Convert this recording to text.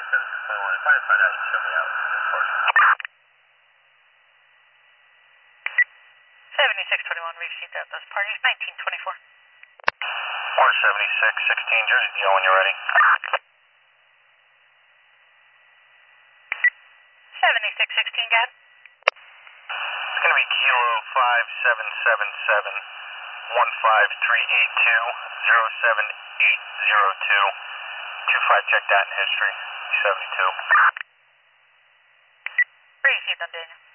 Find out, show me out. 7621, we've seen those parties. 1924. 47616, Jersey Deal when you're ready. 7616, Gad. It's going to be Kilo 5777 15382 07802. 25, check that in history. 72. Where do you see them, Daniel?